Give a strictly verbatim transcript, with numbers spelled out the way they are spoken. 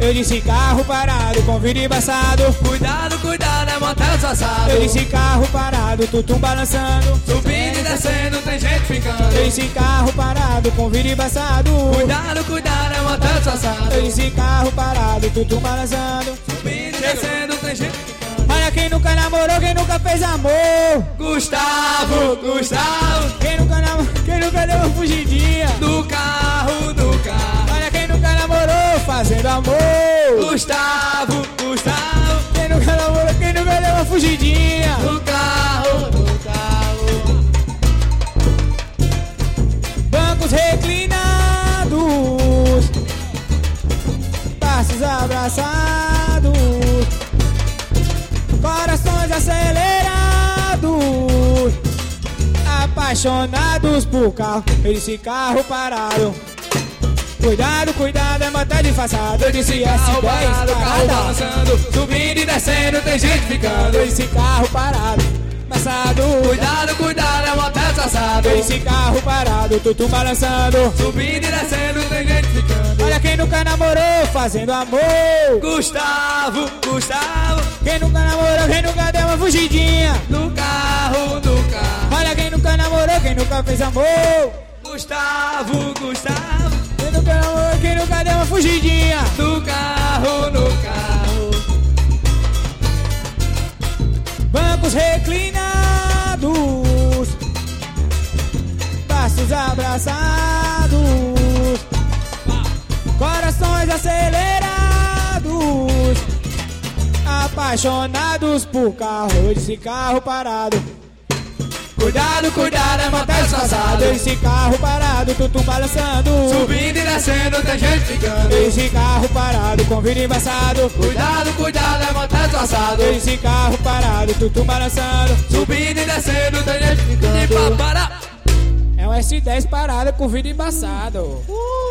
Eu disse carro parado, com vidro embaçado. Cuidado, cuidado, é motel disfarçado. Eu disse carro parado, tutum balançando. Subindo e descendo, tem gente ficando. Eu disse carro parado, com vidro embaçado. Cuidado, cuidado, é motel disfarçado. Eu disse carro parado, tutum balançando. Subindo e descendo, tem gente ficando. Olha quem nunca namorou, quem nunca fez amor. Gustavo, Gustavo. Quem nunca namorou, quem nunca deu uma fugidinha. Do carro, do carro. Olha quem nunca namorou, fazendo amor. Gustavo, Gustavo. Quem nunca namorou, quem nunca deu uma fugidinha. Do carro, do carro. Bancos reclinados, braços abraçados, corações acelerados, apaixonados por carro. Eu disse carro parado. Cuidado, cuidado, é motel disfarçado. Eu disse S Carro dez parado, carro parada. balançando. Subindo e descendo, tem gente ficando. Eu disse carro parado, passado. Cuidado, cuidado, é motel disfarçado. Eu disse carro parado, tutum balançando. Subindo e descendo, tem gente ficando. Olha quem nunca namorou, fazendo amor. Gustavo, Gustavo. Quem nunca namorou, quem nunca deu uma fugidinha. Do carro, do carro. Olha quem nunca namorou, quem nunca fez amor. Gustavo, Gustavo. Quem nunca namorou, quem nunca deu uma fugidinha. Do carro, no carro. Bancos reclinados, braços abraçados, corações acelerados, apaixonados por carro. Eu disse carro parado. Cuidado, cuidado, é motel disfarçado. Eu disse carro parado, tutum balançando. Subindo e descendo, tem gente ficando. Eu disse carro parado, com vidro embaçado. Cuidado, cuidado, é motel disfarçado. Eu disse carro parado, tutum balançando. Subindo e descendo, tem gente ficando. E pra parar. É um S dez parado com vidro embaçado.